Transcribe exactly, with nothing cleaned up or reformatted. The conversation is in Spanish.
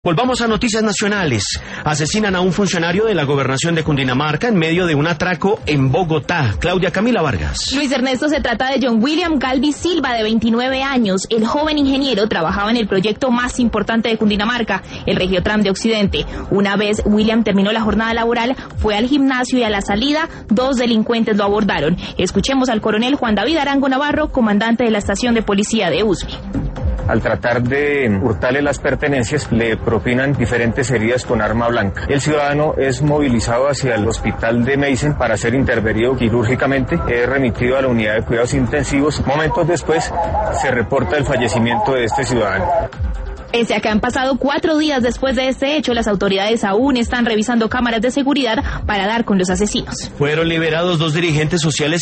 Volvamos a noticias nacionales. Asesinan a un funcionario de la gobernación de Cundinamarca en medio de un atraco en Bogotá. Claudia Camila Vargas. Luis Ernesto, se trata de John William Galvis Silva, de veintinueve años. El joven ingeniero trabajaba en el proyecto más importante de Cundinamarca, el Regiotram de Occidente. Una vez William terminó la jornada laboral, fue al gimnasio y a la salida, dos delincuentes lo abordaron. Escuchemos al coronel Juan David Arango Navarro, comandante de la estación de policía de Usme. Al tratar de hurtarle las pertenencias, le propinan diferentes heridas con arma blanca. El ciudadano es movilizado hacia el hospital de Meisen para ser intervenido quirúrgicamente, es remitido a la unidad de cuidados intensivos. Momentos después se reporta el fallecimiento de este ciudadano. Pese a que han pasado cuatro días después de este hecho, las autoridades aún están revisando cámaras de seguridad para dar con los asesinos. Fueron liberados dos dirigentes sociales